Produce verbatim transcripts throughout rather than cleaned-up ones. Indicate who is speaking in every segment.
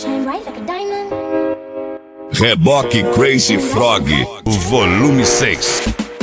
Speaker 1: Reboque Crazy Frog, volume seis.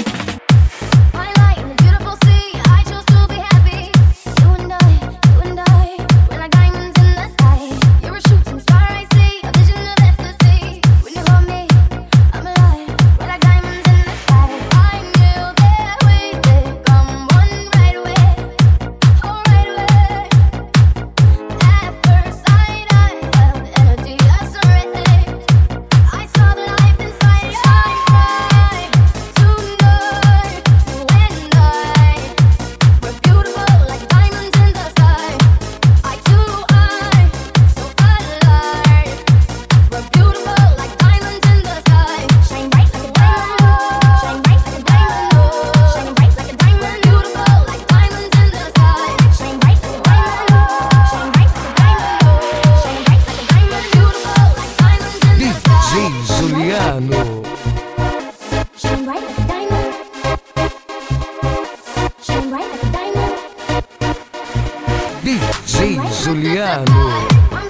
Speaker 2: D J Juliano.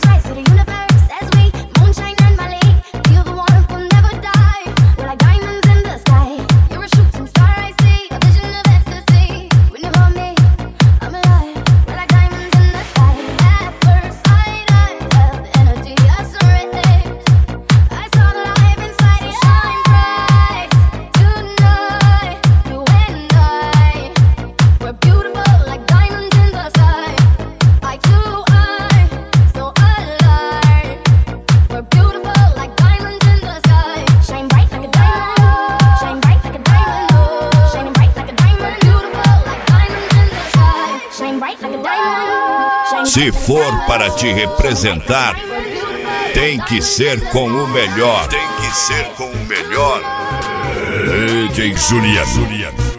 Speaker 1: Se for para te representar, tem que ser com o melhor. Tem que ser com o melhor. D J Juliano.